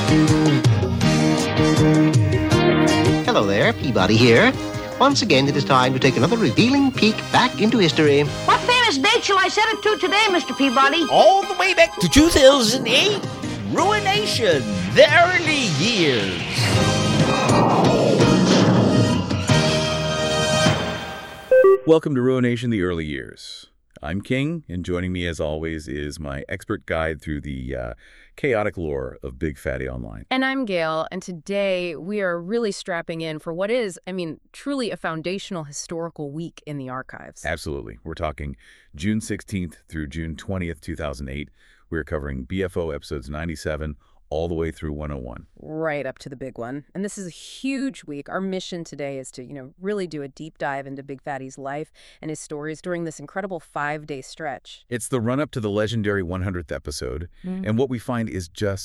Hello there, Peabody here. Once again, it is time to take another revealing peek back into history. What famous date shall I set it to today, Mr. Peabody? All the way back to 2008, Ruination, the early years. Welcome to Ruination, the early years. I'm King, and joining me as always is my expert guide through the chaotic lore of Big Fatty Online. And I'm Gail, and today we are really strapping in for what is, truly a foundational historical week in the archives. Absolutely. We're talking June 16th through June 20th, 2008. We're covering BFO episodes 97 all the way through 101. Right up to the big one. And this is a huge week. Our mission today is to, really do a deep dive into Big Fatty's life and his stories during this incredible 5-day stretch. It's the run-up to the legendary 100th episode, and what we find is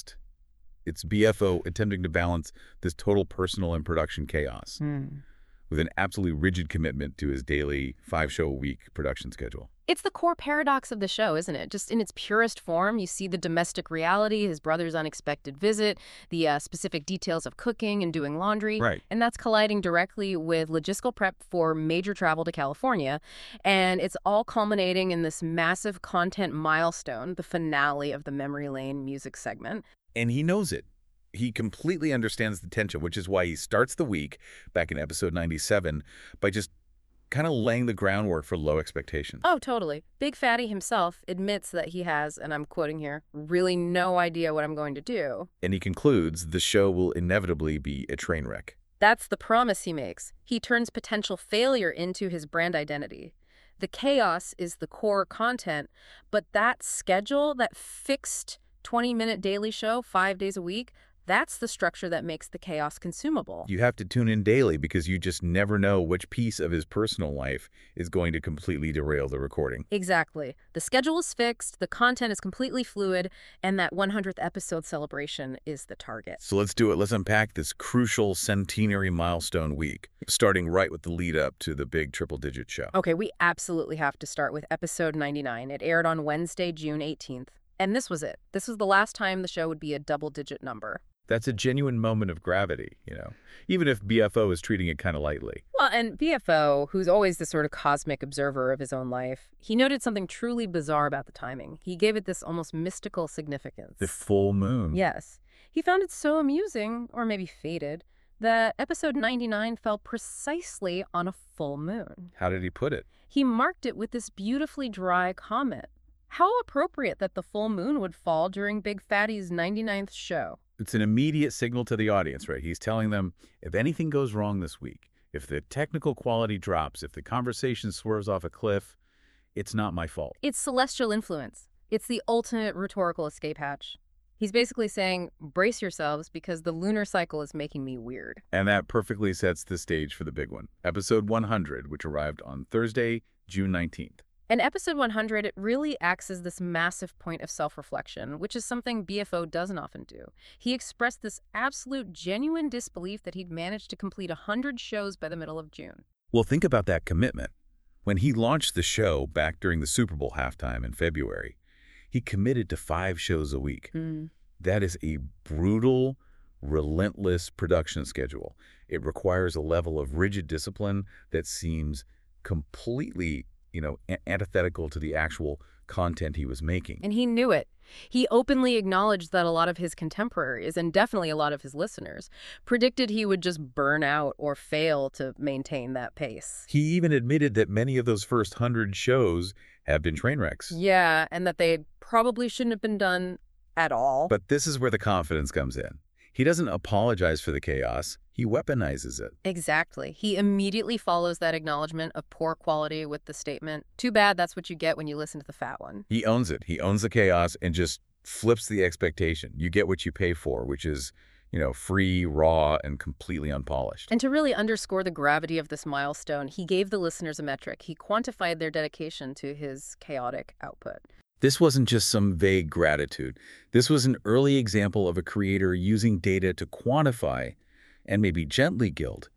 it's BFO attempting to balance this total personal and production chaos with an absolutely rigid commitment to his daily 5-show-a-week production schedule. It's the core paradox of the show, isn't it? Just in its purest form, you see the domestic reality, his brother's unexpected visit, the specific details of cooking and doing laundry. Right. And that's colliding directly with logistical prep for major travel to California. And it's all culminating in this massive content milestone, the finale of the Memory Lane music segment. And he knows it. He completely understands the tension, which is why he starts the week back in episode 97 by just kind of laying the groundwork for low expectations. Oh, totally. Big Fatty himself admits that he has, and I'm quoting here, really no idea what I'm going to do. And he concludes the show will inevitably be a train wreck. That's the promise he makes. He turns potential failure into his brand identity. The chaos is the core content, but that schedule, that fixed 20-minute daily show, 5 days a week, that's the structure that makes the chaos consumable. You have to tune in daily because you just never know which piece of his personal life is going to completely derail the recording. Exactly. The schedule is fixed, the content is completely fluid, and that 100th episode celebration is the target. So let's do it. Let's unpack this crucial centenary milestone week, starting right with the lead up to the big triple-digit show. Okay, we absolutely have to start with episode 99. It aired on Wednesday, June 18th. And this was it. This was the last time the show would be a double-digit number. That's a genuine moment of gravity, even if BFO is treating it kind of lightly. Well, and BFO, who's always the sort of cosmic observer of his own life, he noted something truly bizarre about the timing. He gave it this almost mystical significance. The full moon. Yes. He found it so amusing, or maybe fated, that episode 99 fell precisely on a full moon. How did he put it? He marked it with this beautifully dry comment. How appropriate that the full moon would fall during Big Fatty's 99th show. It's an immediate signal to the audience, right? He's telling them, if anything goes wrong this week, if the technical quality drops, if the conversation swerves off a cliff, it's not my fault. It's celestial influence. It's the ultimate rhetorical escape hatch. He's basically saying, brace yourselves because the lunar cycle is making me weird. And that perfectly sets the stage for the big one. Episode 100, which arrived on Thursday, June 19th. And episode 100, it really acts as this massive point of self-reflection, which is something BFO doesn't often do. He expressed this absolute genuine disbelief that he'd managed to complete 100 shows by the middle of June. Well, think about that commitment. When he launched the show back during the Super Bowl halftime in February, he committed to 5 shows a week. That is a brutal, relentless production schedule. It requires a level of rigid discipline that seems completely antithetical to the actual content he was making. And he knew it. He openly acknowledged that a lot of his contemporaries, and definitely a lot of his listeners, predicted he would just burn out or fail to maintain that pace. He even admitted that many of those first 100 shows have been train wrecks. Yeah, and that they probably shouldn't have been done at all. But this is where the confidence comes in. He doesn't apologize for the chaos. He weaponizes it. Exactly. He immediately follows that acknowledgement of poor quality with the statement, too bad that's what you get when you listen to the fat one. He owns it. He owns the chaos and just flips the expectation. You get what you pay for, which is, free, raw, and completely unpolished. And to really underscore the gravity of this milestone, he gave the listeners a metric. He quantified their dedication to his chaotic output. This wasn't just some vague gratitude. This was an early example of a creator using data to quantify and maybe gently guilt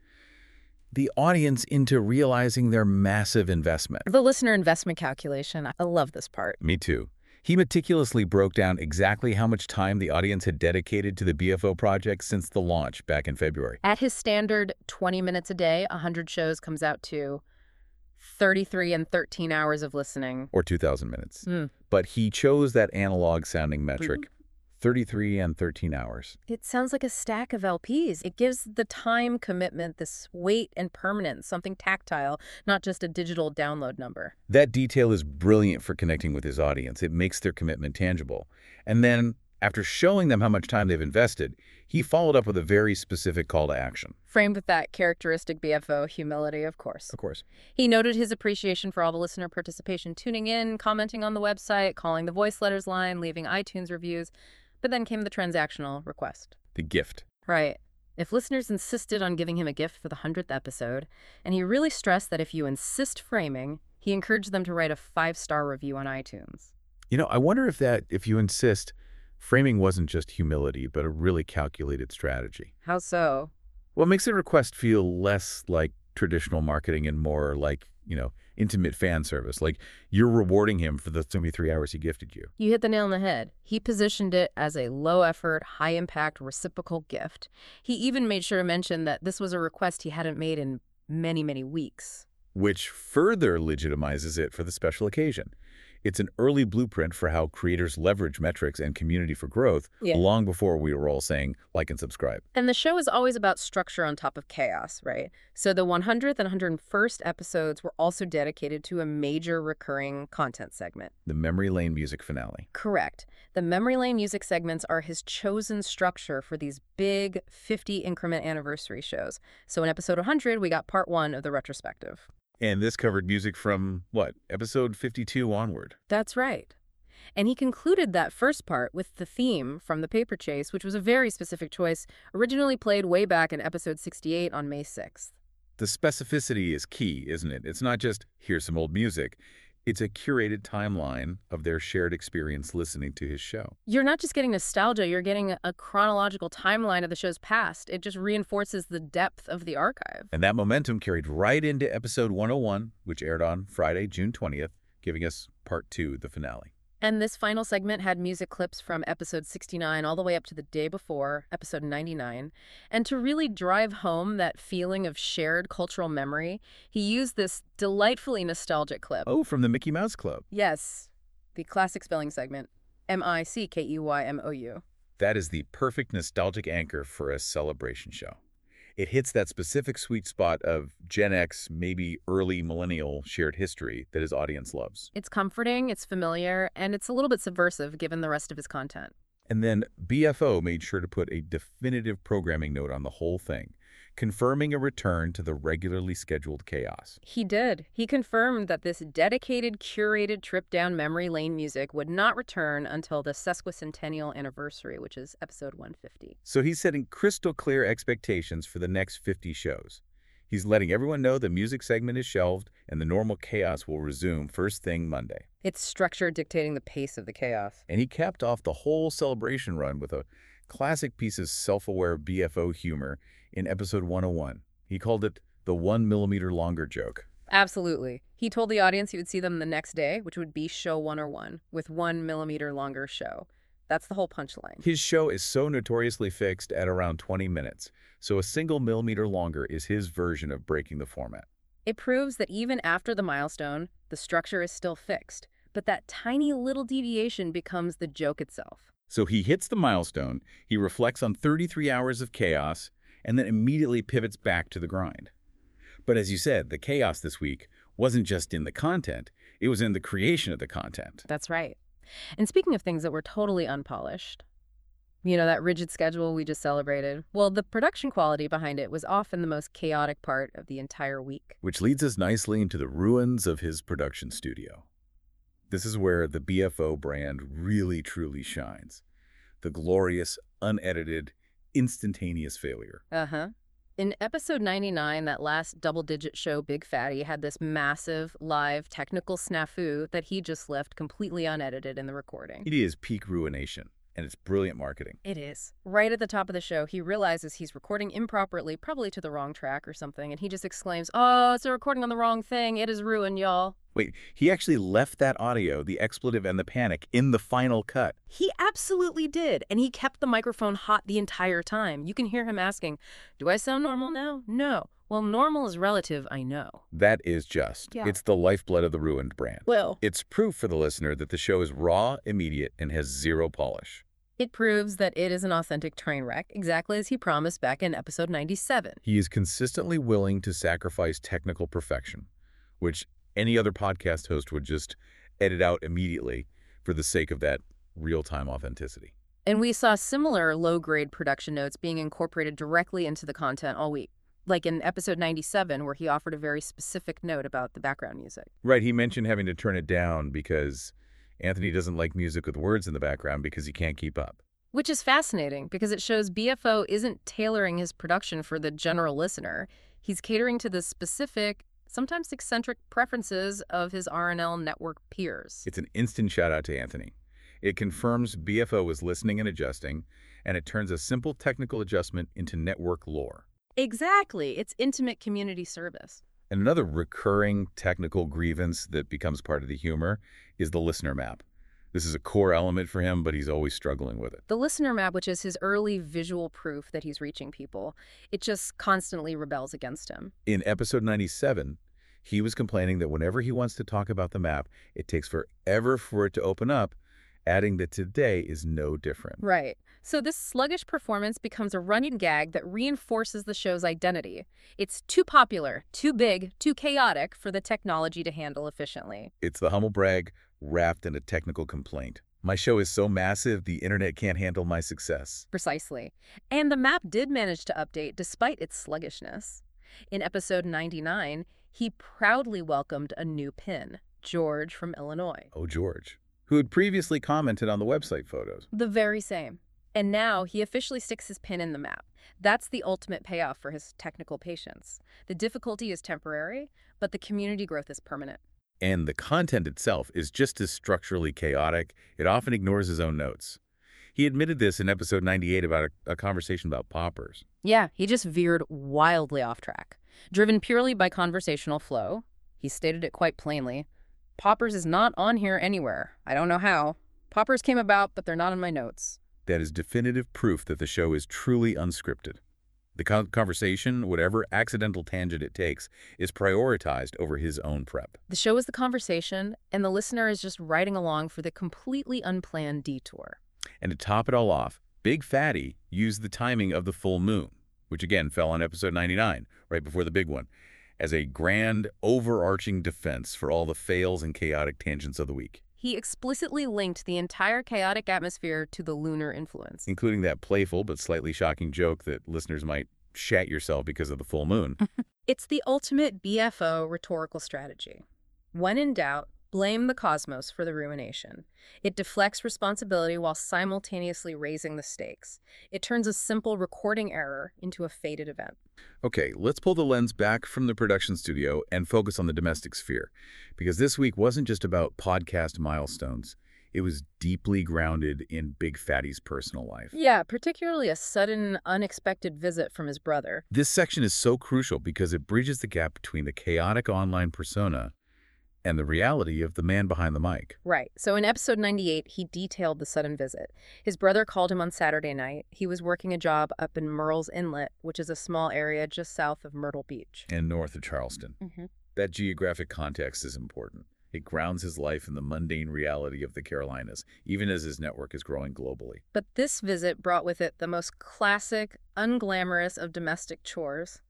the audience into realizing their massive investment. The listener investment calculation. I love this part. Me too. He meticulously broke down exactly how much time the audience had dedicated to the BFO project since the launch back in February. At his standard 20 minutes a day, 100 shows comes out to 33 and 13 hours of listening. Or 2,000 minutes. But he chose that analog-sounding metric, 33 and 13 hours. It sounds like a stack of LPs. It gives the time commitment this weight and permanence, something tactile, not just a digital download number. That detail is brilliant for connecting with his audience. It makes their commitment tangible. And then, after showing them how much time they've invested, he followed up with a very specific call to action. Framed with that characteristic BFO humility, of course. Of course. He noted his appreciation for all the listener participation, tuning in, commenting on the website, calling the voice letters line, leaving iTunes reviews. But then came the transactional request. The gift. Right. If listeners insisted on giving him a gift for the 100th episode, and he really stressed that if you insist framing, he encouraged them to write a 5-star review on iTunes. You know, I wonder if you insist, framing wasn't just humility, but a really calculated strategy. How so? What makes a request feel less like traditional marketing and more like, intimate fan service? Like you're rewarding him for the 73 hours he gifted you. You hit the nail on the head. He positioned it as a low-effort, high-impact, reciprocal gift. He even made sure to mention that this was a request he hadn't made in many, many weeks. Which further legitimizes it for the special occasion. It's an early blueprint for how creators leverage metrics and community for growth long before we were all saying like and subscribe. And the show is always about structure on top of chaos, right? So the 100th and 101st episodes were also dedicated to a major recurring content segment. The Memory Lane music finale. Correct. The Memory Lane music segments are his chosen structure for these big 50-increment anniversary shows. So in episode 100, we got part 1 of the retrospective. And this covered music from, episode 52 onward. That's right. And he concluded that first part with the theme from The Paper Chase, which was a very specific choice, originally played way back in episode 68 on May 6th. The specificity is key, isn't it? It's not just, here's some old music. It's a curated timeline of their shared experience listening to his show. You're not just getting nostalgia, you're getting a chronological timeline of the show's past. It just reinforces the depth of the archive. And that momentum carried right into episode 101, which aired on Friday, June 20th, giving us part 2, the finale. And this final segment had music clips from episode 69 all the way up to the day before, episode 99. And to really drive home that feeling of shared cultural memory, he used this delightfully nostalgic clip. Oh, from the Mickey Mouse Club. Yes, the classic spelling segment, MICKEYMOU. That is the perfect nostalgic anchor for a celebration show. It hits that specific sweet spot of Gen X, maybe early millennial shared history that his audience loves. It's comforting, it's familiar, and it's a little bit subversive given the rest of his content. And then BFO made sure to put a definitive programming note on the whole thing, confirming a return to the regularly scheduled chaos. He did. He confirmed that this dedicated, curated trip down memory lane music would not return until the sesquicentennial anniversary, which is episode 150. So he's setting crystal clear expectations for the next 50 shows. He's letting everyone know the music segment is shelved and the normal chaos will resume first thing Monday. It's structure dictating the pace of the chaos. And he capped off the whole celebration run with a classic piece of self-aware BFO humor in episode 101. He called it the 1 millimeter longer joke. Absolutely. He told the audience he would see them the next day, which would be show 101, with 1 millimeter longer show. That's the whole punchline. His show is so notoriously fixed at around 20 minutes, so a single millimeter longer is his version of breaking the format. It proves that even after the milestone, the structure is still fixed, but that tiny little deviation becomes the joke itself. So he hits the milestone, he reflects on 33 hours of chaos, and then immediately pivots back to the grind. But as you said, the chaos this week wasn't just in the content, it was in the creation of the content. That's right. And speaking of things that were totally unpolished, that rigid schedule we just celebrated, well, the production quality behind it was often the most chaotic part of the entire week. Which leads us nicely into the ruins of his production studio. This is where the BFO brand really, truly shines. The glorious, unedited, instantaneous failure. Uh-huh. In episode 99, that last double-digit show, Big Fatty, had this massive, live, technical snafu that he just left completely unedited in the recording. It is peak ruination. and it's brilliant marketing. It is. Right at the top of the show, he realizes he's recording improperly, probably to the wrong track or something, and he just exclaims, "Oh, it's a recording on the wrong thing. It is ruined, y'all." Wait, he actually left that audio, the expletive and the panic, in the final cut. He absolutely did, and he kept the microphone hot the entire time. You can hear him asking, "Do I sound normal now?" "No." "Well, normal is relative, I know." That is just. Yeah. It's the lifeblood of the Ruined brand. Well, It's proof for the listener that the show is raw, immediate, and has zero polish. it proves that it is an authentic train wreck, exactly as he promised back in episode 97. He is consistently willing to sacrifice technical perfection, which any other podcast host would just edit out immediately for the sake of that real-time authenticity. And we saw similar low-grade production notes being incorporated directly into the content all week. Like in episode 97, where he offered a very specific note about the background music. Right, he mentioned having to turn it down because Anthony doesn't like music with words in the background because he can't keep up. Which is fascinating, because it shows BFO isn't tailoring his production for the general listener. He's catering to the specific, sometimes eccentric preferences of his R&L network peers. It's an instant shout-out to Anthony. It confirms BFO is listening and adjusting, and it turns a simple technical adjustment into network lore. Exactly. It's intimate community service. And another recurring technical grievance that becomes part of the humor is the listener map. This is a core element for him, but he's always struggling with it. The listener map, which is his early visual proof that he's reaching people, it just constantly rebels against him. In episode 97, he was complaining that whenever he wants to talk about the map, it takes forever for it to open up, adding that today is no different. Right. So this sluggish performance becomes a running gag that reinforces the show's identity. It's too popular, too big, too chaotic for the technology to handle efficiently. It's the humble brag wrapped in a technical complaint. My show is so massive, the internet can't handle my success. Precisely. And the map did manage to update despite its sluggishness. In episode 99, he proudly welcomed a new pin, George from Illinois. Oh, George, who had previously commented on the website photos. The very same. And now he officially sticks his pin in the map. That's the ultimate payoff for his technical patience. The difficulty is temporary, but the community growth is permanent. And the content itself is just as structurally chaotic. It often ignores his own notes. He admitted this in episode 98 about a conversation about poppers. Yeah, he just veered wildly off track. Driven purely by conversational flow, he stated it quite plainly. Poppers is not on here anywhere. I don't know how. Poppers came about, but they're not in my notes. That is definitive proof that the show is truly unscripted. The conversation, whatever accidental tangent it takes, is prioritized over his own prep. The show is the conversation, and the listener is just riding along for the completely unplanned detour. And to top it all off, Big Fatty used the timing of the full moon, which again fell on episode 99, right before the big one, as a grand, overarching defense for all the fails and chaotic tangents of the week. He explicitly linked the entire chaotic atmosphere to the lunar influence. Including that playful but slightly shocking joke that listeners might shat yourself because of the full moon. It's the ultimate BFO rhetorical strategy. When in doubt, blame the cosmos for the ruination. It deflects responsibility while simultaneously raising the stakes. It turns a simple recording error into a fated event. Okay, let's pull the lens back from the production studio and focus on the domestic sphere. Because this week wasn't just about podcast milestones. It was deeply grounded in Big Fatty's personal life. Yeah, particularly a sudden, unexpected visit from his brother. This section is so crucial because it bridges the gap between the chaotic online persona and the reality of the man behind the mic. Right. So in episode 98, he detailed the sudden visit. His brother called him on Saturday night. He was working a job up in Murrells Inlet, which is a small area just south of Myrtle Beach. And north of Charleston. That geographic context is important. It grounds his life in the mundane reality of the Carolinas, even as his network is growing globally. But this visit brought with it the most classic, unglamorous of domestic chores.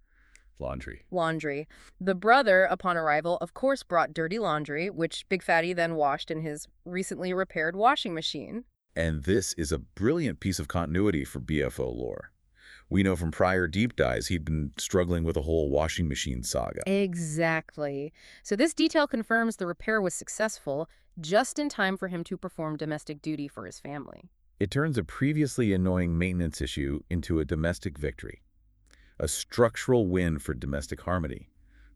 Laundry. The brother, upon arrival, of course brought dirty laundry, which Big Fatty then washed in his recently repaired washing machine. And this is a brilliant piece of continuity for BFO lore. We know from prior deep dives he'd been struggling with a whole washing machine saga. Exactly. So this detail confirms the repair was successful, just in time for him to perform domestic duty for his family. It turns a previously annoying maintenance issue into a domestic victory. A structural win for domestic harmony.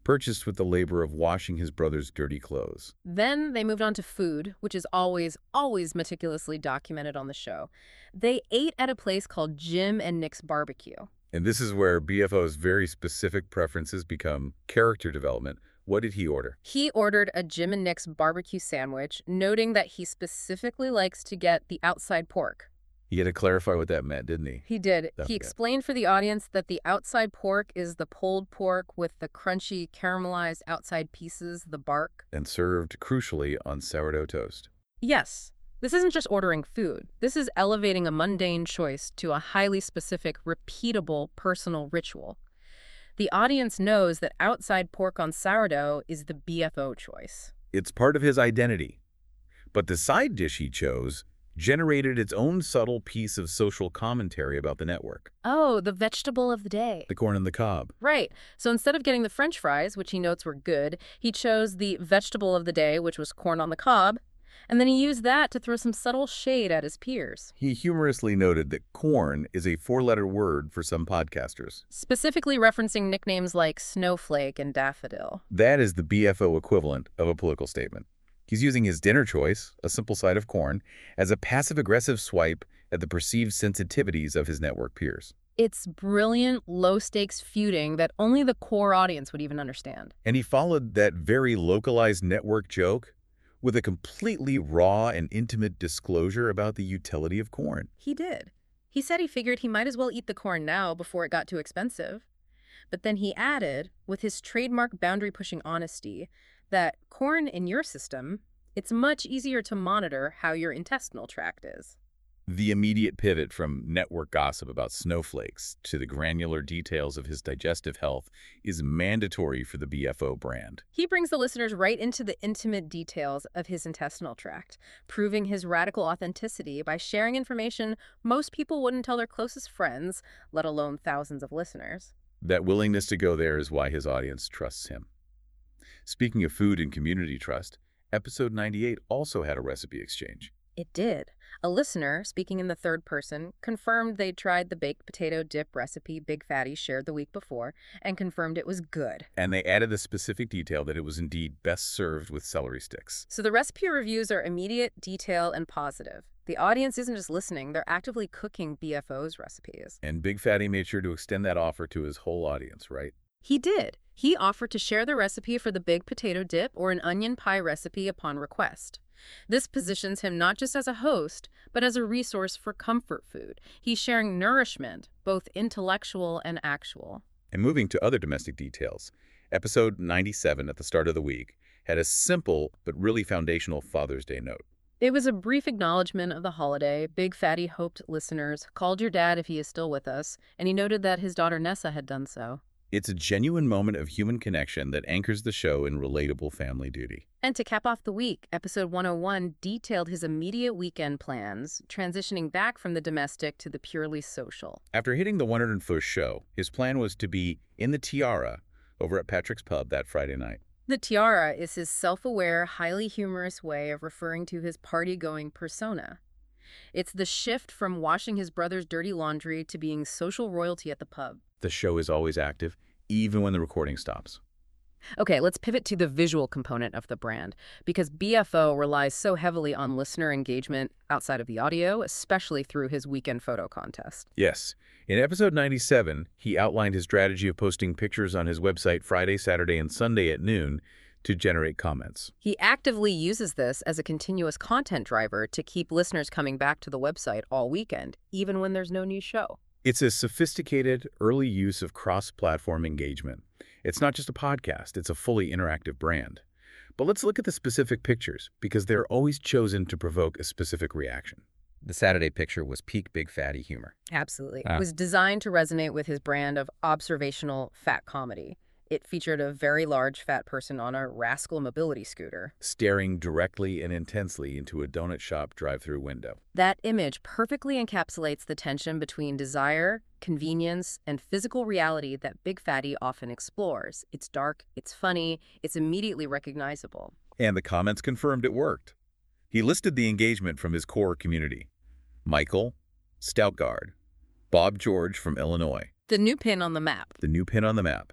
purchased with the labor of washing his brother's dirty clothes. Then they moved on to food, which is always meticulously documented on the show. They ate at a place called Jim and Nick's Barbecue. And this is where BFO's very specific preferences become character development. What did he order? He ordered a Jim and Nick's barbecue sandwich, noting that he specifically likes to get the outside pork. He had to clarify what that meant, didn't he? He did. Don't He forget. explained for the audience that the outside pork is the pulled pork with the crunchy, caramelized outside pieces, the bark. And served, crucially, on sourdough toast. Yes, this isn't just ordering food. This is elevating a mundane choice to a highly specific, repeatable, personal ritual. The audience knows that outside pork on sourdough is the BFO choice. It's part of his identity. But the side dish he chose generated its own subtle piece of social commentary about the network. Oh, the vegetable of the day. The corn on the cob. Right. So instead of getting the French fries, which he notes were good, he chose the vegetable of the day, which was corn on the cob, and then he used that to throw some subtle shade at his peers. He humorously noted that corn is a four-letter word for some podcasters. Specifically referencing nicknames like Snowflake and Daffodil. That is the BFO equivalent of a political statement. He's using his dinner choice, a simple side of corn, as a passive-aggressive swipe at the perceived sensitivities of his network peers. It's brilliant, low-stakes feuding that only the core audience would even understand. And he followed that very localized network joke with a completely raw and intimate disclosure about the utility of corn. He did. He said he figured he might as well eat the corn now before it got too expensive. But then he added, with his trademark boundary-pushing honesty, that corn in your system, it's much easier to monitor how your intestinal tract is. The immediate pivot from network gossip about snowflakes to the granular details of his digestive health is mandatory for the BFO brand. He brings the listeners right into the intimate details of his intestinal tract, proving his radical authenticity by sharing information most people wouldn't tell their closest friends, let alone thousands of listeners. That willingness to go there is why his audience trusts him. Speaking of food and community trust, episode 98 also had a recipe exchange. It did. A listener, speaking in the third person, confirmed they'd tried the baked potato dip recipe Big Fatty shared the week before and confirmed it was good. And they added the specific detail that it was indeed best served with celery sticks. So the recipe reviews are immediate, detailed, and positive. The audience isn't just listening, they're actively cooking BFO's recipes. And Big Fatty made sure to extend that offer to his whole audience, right? He did. He offered to share the recipe for the baked potato dip or an onion pie recipe upon request. This positions him not just as a host, but as a resource for comfort food. He's sharing nourishment, both intellectual and actual. And moving to other domestic details, episode 97 at the start of the week had a simple but really foundational Father's Day note. It was a brief acknowledgement of the holiday. Big Fatty hoped listeners called your dad if he is still with us, and he noted that his daughter Nessa had done so. It's a genuine moment of human connection that anchors the show in relatable family duty. And to cap off the week, episode 101 detailed his immediate weekend plans, transitioning back from the domestic to the purely social. After hitting the 101st show, his plan was to be in the Tiara over at Patrick's Pub that Friday night. The Tiara is his self-aware, highly humorous way of referring to his party-going persona. It's the shift from washing his brother's dirty laundry to being social royalty at the pub. The show is always active, even when the recording stops. Okay, let's pivot to the visual component of the brand, because BFO relies so heavily on listener engagement outside of the audio, especially through his weekend photo contest. Yes. In episode 97, he outlined his strategy of posting pictures on his website Friday, Saturday, and Sunday at noon to generate comments. He actively uses this as a continuous content driver to keep listeners coming back to the website all weekend, even when there's no new show. It's a sophisticated, early use of cross-platform engagement. It's not just a podcast, it's a fully interactive brand. But let's look at the specific pictures, because they're always chosen to provoke a specific reaction. The Saturday picture was peak Big Fatty humor. Absolutely. It was designed to resonate with his brand of observational fat comedy. It featured a very large fat person on a rascal mobility scooter, staring directly and intensely into a donut shop drive-through window. That image perfectly encapsulates the tension between desire, convenience, and physical reality that Big Fatty often explores. It's dark, it's funny, it's immediately recognizable. And the comments confirmed it worked. He listed the engagement from his core community. Michael, Stoutgard, Bob George from Illinois. The new pin on the map. The new pin on the map.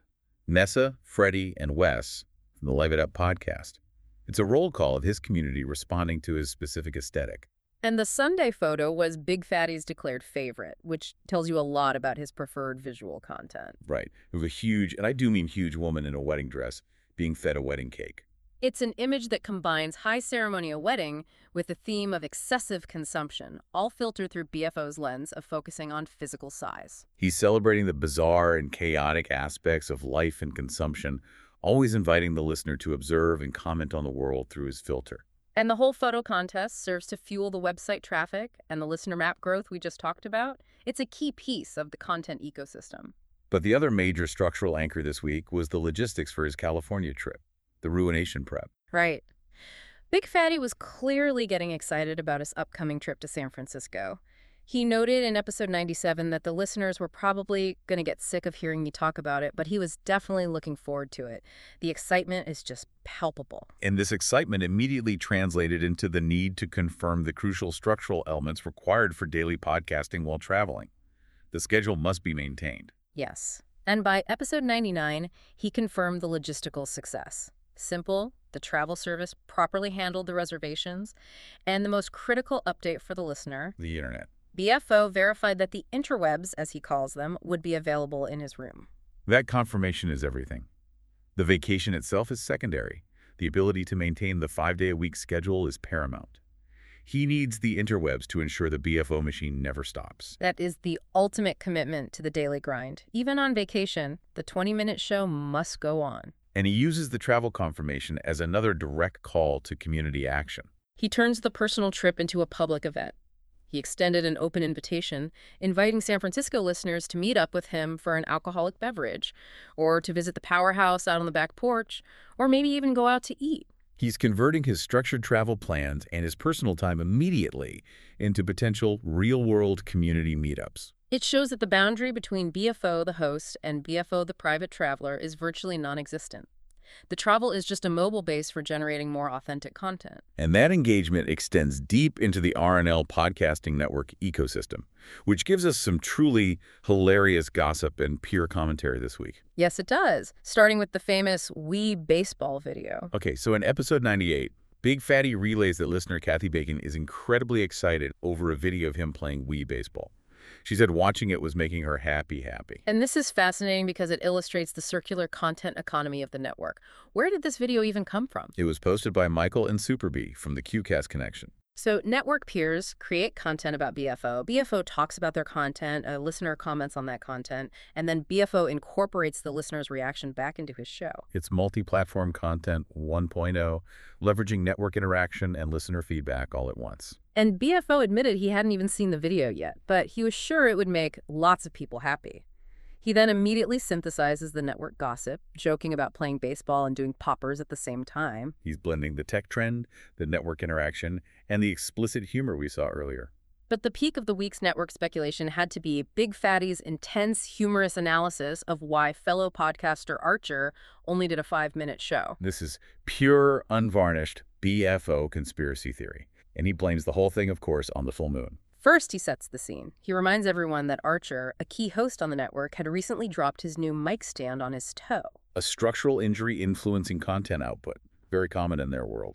Nessa, Freddie, and Wes from the Live It Up podcast. It's a roll call of his community responding to his specific aesthetic. And the Sunday photo was Big Fatty's declared favorite, which tells you a lot about his preferred visual content. Right. Of a huge, and I do mean huge, woman in a wedding dress being fed a wedding cake. It's an image that combines high ceremonial wedding with the theme of excessive consumption, all filtered through BFO's lens of focusing on physical size. He's celebrating the bizarre and chaotic aspects of life and consumption, always inviting the listener to observe and comment on the world through his filter. And the whole photo contest serves to fuel the website traffic and the listener map growth we just talked about. It's a key piece of the content ecosystem. But the other major structural anchor this week was the logistics for his California trip, the Ruination prep. Right. Big Fatty was clearly getting excited about his upcoming trip to San Francisco. He noted in episode 97 that the listeners were probably going to get sick of hearing me talk about it, but he was definitely looking forward to it. The excitement is just palpable. And this excitement immediately translated into the need to confirm the crucial structural elements required for daily podcasting while traveling. The schedule must be maintained. Yes. And by episode 99, he confirmed the logistical success. Simple, the travel service properly handled the reservations, and the most critical update for the listener, The internet. BFO verified that the interwebs, as he calls them, would be available in his room. That confirmation is everything. The vacation itself is secondary. The ability to maintain the 5-day-a-week schedule is paramount. He needs the interwebs to ensure the BFO machine never stops. That is the ultimate commitment to the daily grind. Even on vacation, the 20-minute show must go on. And he uses the travel confirmation as another direct call to community action. He turns the personal trip into a public event. He extended an open invitation, inviting San Francisco listeners to meet up with him for an alcoholic beverage, or to visit the powerhouse out on the back porch, or maybe even go out to eat. He's converting his structured travel plans and his personal time immediately into potential real-world community meetups. It shows that the boundary between BFO, the host, and BFO, the private traveler, is virtually non-existent. The travel is just a mobile base for generating more authentic content. And that engagement extends deep into the RNL Podcasting Network ecosystem, which gives us some truly hilarious gossip and peer commentary this week. Yes, it does, starting with the famous Wii Baseball video. Okay, so in episode 98, Big Fatty relays that listener Kathy Bacon is incredibly excited over a video of him playing Wii Baseball. She said watching it was making her happy. And this is fascinating because it illustrates the circular content economy of the network. Where did this video even come from? It was posted by Michael and Superbee from the QCast Connection. So network peers create content about BFO. BFO talks about their content, a listener comments on that content, and then BFO incorporates the listener's reaction back into his show. It's multi-platform content 1.0, leveraging network interaction and listener feedback all at once. And BFO admitted he hadn't even seen the video yet, but he was sure it would make lots of people happy. He then immediately synthesizes the network gossip, joking about playing baseball and doing poppers at the same time. He's blending the tech trend, the network interaction, and the explicit humor we saw earlier. But the peak of the week's network speculation had to be Big Fatty's intense, humorous analysis of why fellow podcaster Archer only did a 5-minute show. This is pure, unvarnished BFO conspiracy theory. And he blames the whole thing, of course, on the full moon. First, he sets the scene. He reminds everyone that Archer, a key host on the network, had recently dropped his new mic stand on his toe. A structural injury influencing content output. Very common in their world.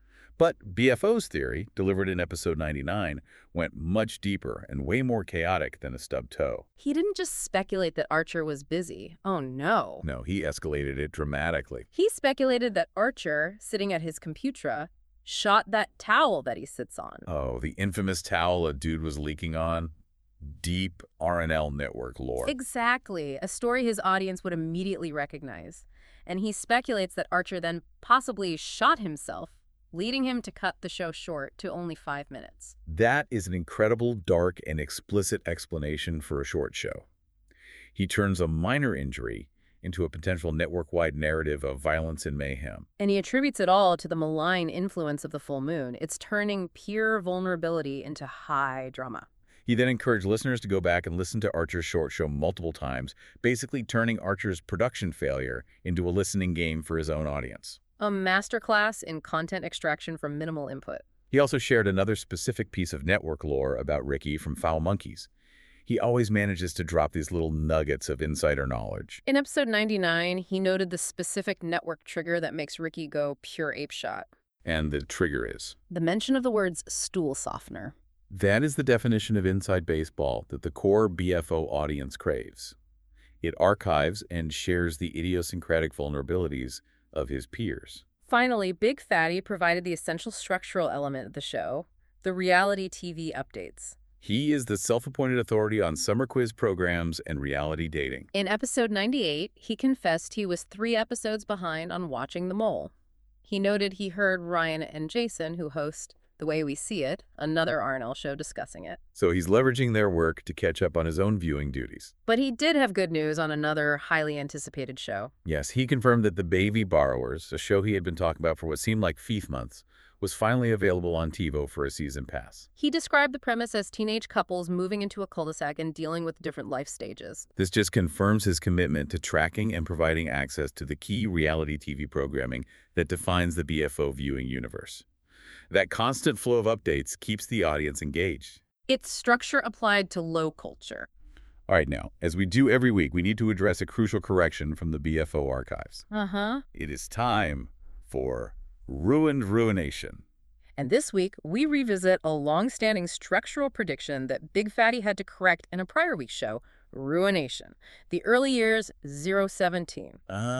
But BFO's theory, delivered in episode 99, went much deeper and way more chaotic than a stubbed toe. He didn't just speculate that Archer was busy. Oh, no. No, he escalated it dramatically. He speculated that Archer, sitting at his computer, shot that towel that he sits on. Oh, the infamous towel a dude was leaking on. Deep RNL network lore. Exactly. A story his audience would immediately recognize. And he speculates that Archer then possibly shot himself, leading him to cut the show short to only 5 minutes. That is an incredible, dark, and explicit explanation for a short show. He turns a minor injury into a potential network-wide narrative of violence and mayhem. And he attributes it all to the malign influence of the full moon. It's turning pure vulnerability into high drama. He then encouraged listeners to go back and listen to Archer's short show multiple times, basically turning Archer's production failure into a listening game for his own audience. A masterclass in content extraction from minimal input. He also shared another specific piece of network lore about Ricky from Foul Monkeys. He always manages to drop these little nuggets of insider knowledge. In episode 99, he noted the specific network trigger that makes Ricky go pure apeshot. And the trigger is? The mention of the words stool softener. That is the definition of inside baseball that the core BFO audience craves. It archives and shares the idiosyncratic vulnerabilities of his peers. Finally, Big Fatty provided the essential structural element of the show, the reality TV updates. He is the self-appointed authority on summer quiz programs and reality dating. In episode 98, he confessed he was 3 episodes behind on watching The Mole. He noted he heard Ryan and Jason, who host The Way We See It, another RNL show, discussing it. So he's leveraging their work to catch up on his own viewing duties. But he did have good news on another highly anticipated show. Yes, he confirmed that The Baby Borrowers, a show he had been talking about for what seemed like 5 months, was finally available on TiVo for a season pass. He described the premise as teenage couples moving into a cul-de-sac and dealing with different life stages. This just confirms his commitment to tracking and providing access to the key reality TV programming that defines the BFO viewing universe. That constant flow of updates keeps the audience engaged. It's structure applied to low culture. All right, now, as we do every week, we need to address a crucial correction from the BFO archives. It is time for Ruined Ruination. And this week, we revisit a long-standing structural prediction that Big Fatty had to correct in a prior week's show, Ruination. The early years, 017.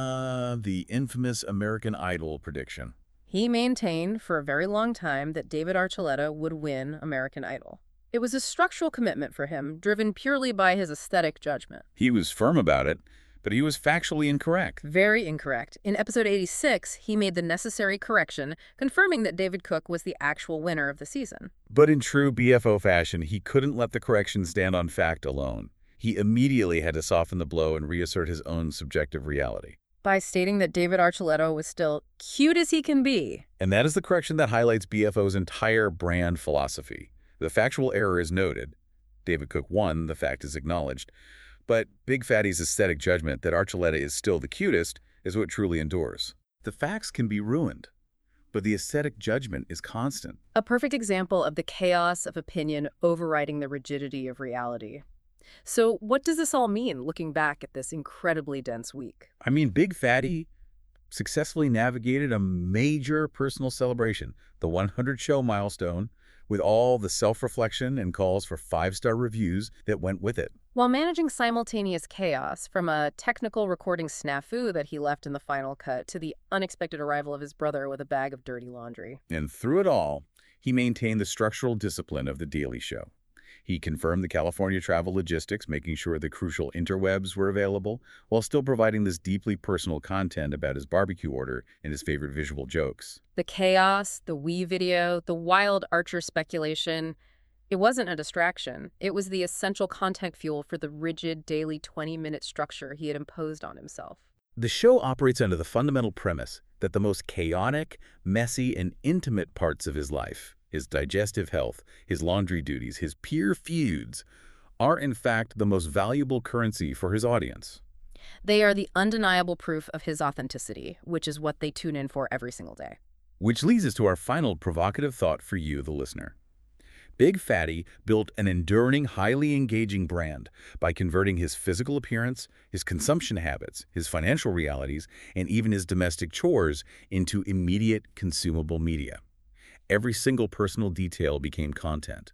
The infamous American Idol prediction. He maintained for a very long time that David Archuleta would win American Idol. It was a structural commitment for him, driven purely by his aesthetic judgment. He was firm about it, but he was factually incorrect. Very incorrect. In episode 86, he made the necessary correction, confirming that David Cook was the actual winner of the season. But in true BFO fashion, he couldn't let the correction stand on fact alone. He immediately had to soften the blow and reassert his own subjective reality. By stating that David Archuleta was still cute as he can be. And that is the correction that highlights BFO's entire brand philosophy. The factual error is noted. David Cook won, the fact is acknowledged. But Big Fatty's aesthetic judgment that Archuleta is still the cutest is what truly endures. The facts can be ruined, but the aesthetic judgment is constant. A perfect example of the chaos of opinion overriding the rigidity of reality. So what does this all mean, looking back at this incredibly dense week? I mean, Big Fatty successfully navigated a major personal celebration, the 100-show milestone, with all the self-reflection and calls for 5-star reviews that went with it. While managing simultaneous chaos, from a technical recording snafu that he left in the final cut to the unexpected arrival of his brother with a bag of dirty laundry. And through it all, he maintained the structural discipline of The Daily Show. He confirmed the California travel logistics, making sure the crucial interwebs were available, while still providing this deeply personal content about his barbecue order and his favorite visual jokes. The chaos, the Wii video, the wild Archer speculation, it wasn't a distraction. It was the essential content fuel for the rigid daily 20-minute structure he had imposed on himself. The show operates under the fundamental premise that the most chaotic, messy, and intimate parts of his life, his digestive health, his laundry duties, his peer feuds, are in fact the most valuable currency for his audience. They are the undeniable proof of his authenticity, which is what they tune in for every single day. Which leads us to our final provocative thought for you, the listener. Big Fatty built an enduring, highly engaging brand by converting his physical appearance, his consumption habits, his financial realities, and even his domestic chores into immediate consumable media. Every single personal detail became content.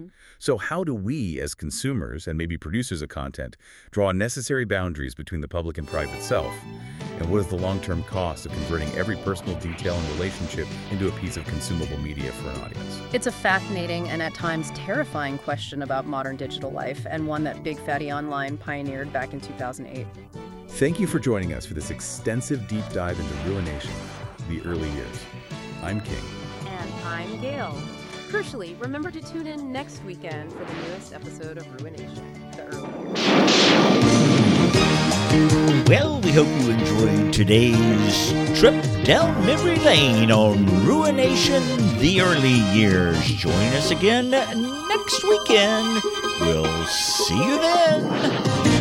So how do we, as consumers and maybe producers of content, draw necessary boundaries between the public and private self? And what is the long-term cost of converting every personal detail and relationship into a piece of consumable media for an audience? It's a fascinating and at times terrifying question about modern digital life, and one that Big Fatty Online pioneered back in 2008. Thank you for joining us for this extensive deep dive into Ruination, the early years. I'm King. And I'm Gail. Crucially, remember to tune in next weekend for the newest episode of Ruination, the early years. Well, we hope you enjoyed today's trip down memory lane on Ruination, the early years. Join us again next weekend. We'll see you then.